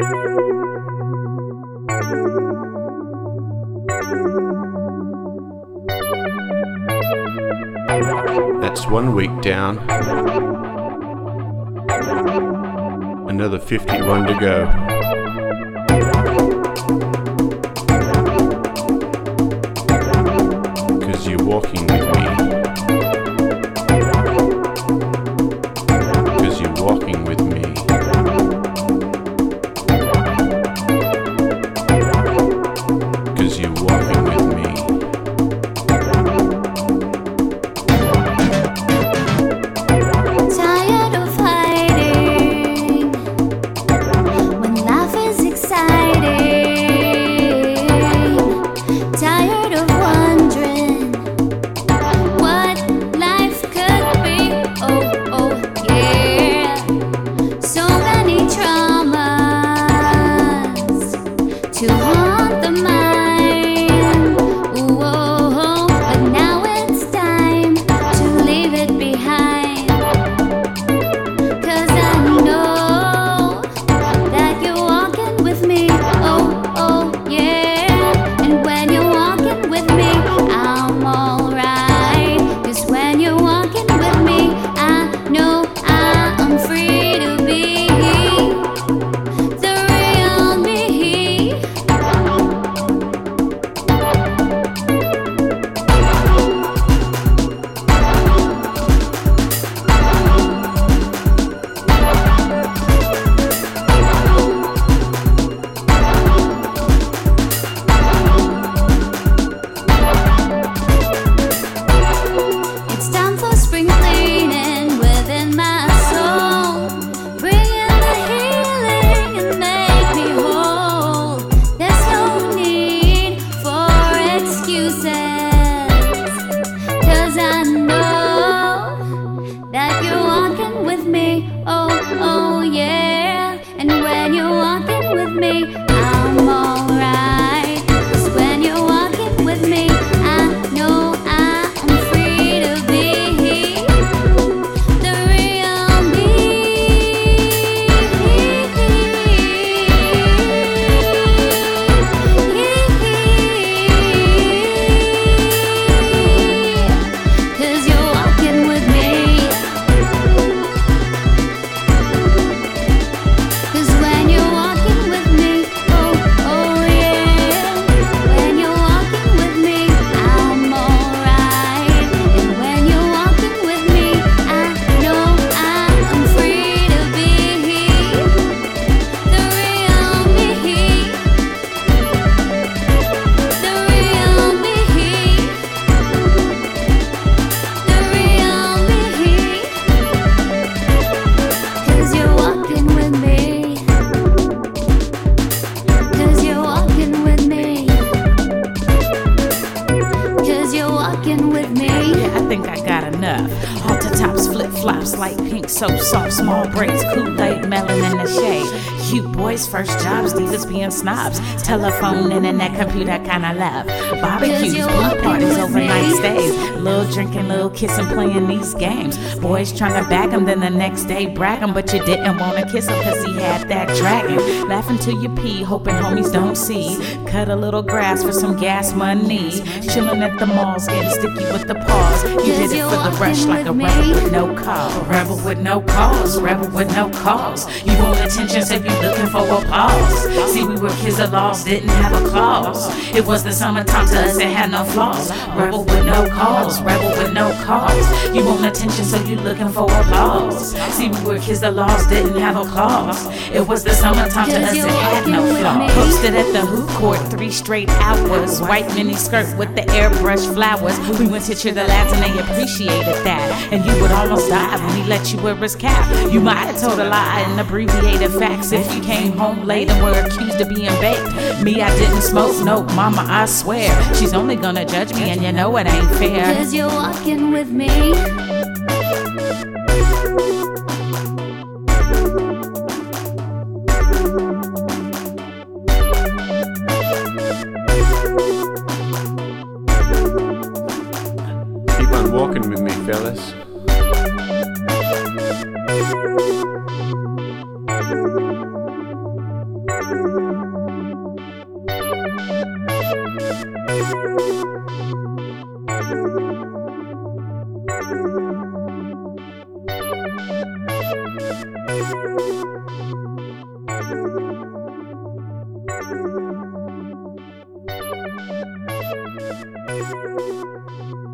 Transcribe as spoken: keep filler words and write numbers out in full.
That's one week down. Another fifty-one to go. Cause you're walking with me. Cause you're walking with me. Cause you're walking with me. To haunt the mind, ooh, oh, oh. But now it's time to leave it behind. Cause I know that you're walking with me, oh, oh, yeah. And when you're walking with me, I'm alright. Cause when you're walking with me, I know I'm free to be the real me. It's time for spring cleaning within my soul, bringing the healing and make me whole. There's no need for excuses, cause I know that you're walking with me, oh, oh yeah. And when you're walking with me, I'm alright. Cause when you're walking with me, I know I'm free to be the real me. Cause you're walking with me. Cause when you're walking with me, oh, oh yeah. When you're walking with me, I'm alright. And when you're walking with me, I know I'm free to be the real me. The real me. The real me. Cause you're walking with me. Cause you're walking with me. Cause you're walking with me. I think I got enough. Halter tops, flip flops, light pink soap, soft, small braids, Kool-Aid, melon in the shade. Cute boys, first jobs, divas being snobs. Telephone, internet, computer kinda love. Barbecues, pool parties, overnight stays. Little drinking, little kissing, playing these games. Boys trying to bag him, then the next day brag him. But you didn't wanna kiss him cause he had that dragon. Laughing till you pee, hoping homies don't see. Cut a little grass for some gas money. Chilling at the malls, getting sticky with the paws. You did it for the rush like a rebel with no cause. Rebel with no cause, rebel with no cause. You want attention, so you looking for applause. See, we were kids, the laws didn't have a clause. It was the summertime to us, it had no flaws. Rebel with no cause, rebel with no cause. You want attention, so you looking for applause. See, we were kids, the laws didn't have a clause. It was the summertime to us, it had no flaws. Posted at the Who Court, three straight hours. White mini skirt with the airbrush flowers. We went to cheer the lads and they appreciated that. And you would almost die when he let you wear his cap. You might have told a lie and abbreviated facts if you came home late and were accused of being baked. Me, I didn't smoke, no, mama, I swear. She's only gonna judge me and you know it ain't fair. Cause you're walking with me. Keep on walking with me, fellas. Thank you.